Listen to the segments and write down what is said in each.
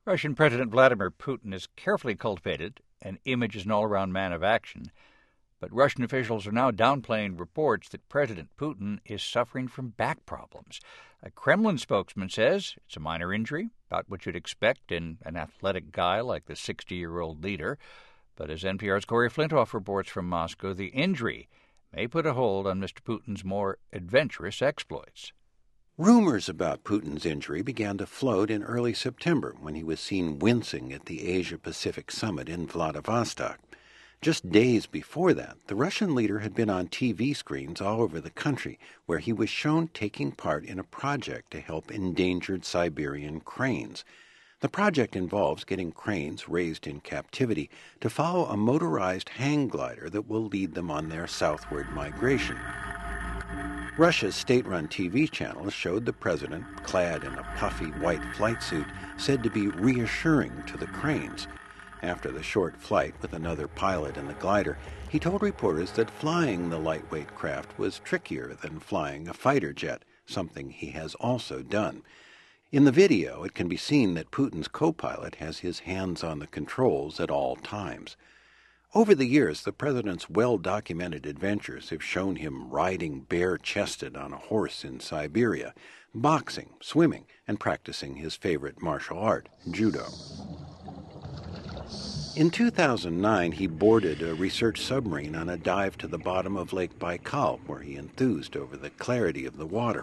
Russian President Vladimir Putin has carefully cultivated an image as an all-around man of action, but Russian officials are now downplaying reports that President Putin is suffering from back problems. A Kremlin spokesman says it's a minor injury, about what you'd expect in an athletic guy like the 60-year-old leader. But as NPR's Corey Flintoff reports from Moscow, the injury may put a hold on Mr. Putin's more adventurous exploits. Rumors about Putin's injury began to float in early September when he was seen wincing at the Asia-Pacific summit in Vladivostok. Just days before that, the Russian leader had been on TV screens all over the country where he was shown taking part in a project to help endangered Siberian cranes. The project involves getting cranes raised in captivity to follow a motorized hang glider that will lead them on their southward migration. Russia's state-run TV channels showed the president, clad in a puffy white flight suit, said to be reassuring to the cranes. After the short flight with another pilot in the glider, he told reporters that flying the lightweight craft was trickier than flying a fighter jet, something he has also done. In the video, it can be seen that Putin's co-pilot has his hands on the controls at all times. Over the years, the president's well-documented adventures have shown him riding bare-chested on a horse in Siberia, boxing, swimming, and practicing his favorite martial art, judo. In 2009, he boarded a research submarine on a dive to the bottom of Lake Baikal, where he enthused over the clarity of the water.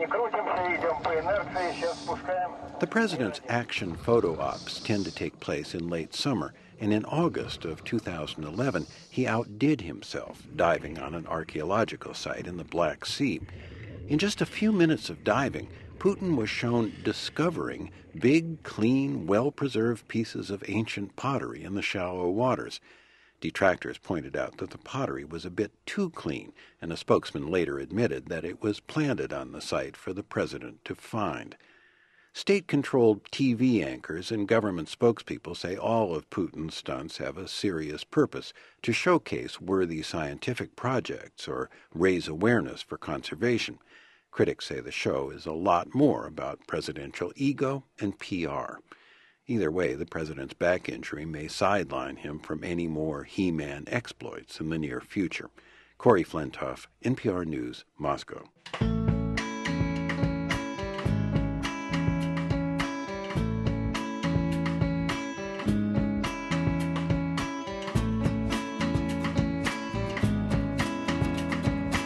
The president's action photo ops tend to take place in late summer, and in August of 2011, he outdid himself, diving on an archaeological site in the Black Sea. In just a few minutes of diving, Putin was shown discovering big, clean, well-preserved pieces of ancient pottery in the shallow waters. Detractors pointed out that the pottery was a bit too clean, and a spokesman later admitted that it was planted on the site for the president to find. State-controlled TV anchors and government spokespeople say all of Putin's stunts have a serious purpose, to showcase worthy scientific projects or raise awareness for conservation. Critics say the show is a lot more about presidential ego and PR. Either way, the president's back injury may sideline him from any more He-Man exploits in the near future. Corey Flintoff, NPR News, Moscow.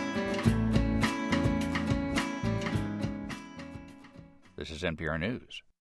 This is NPR News.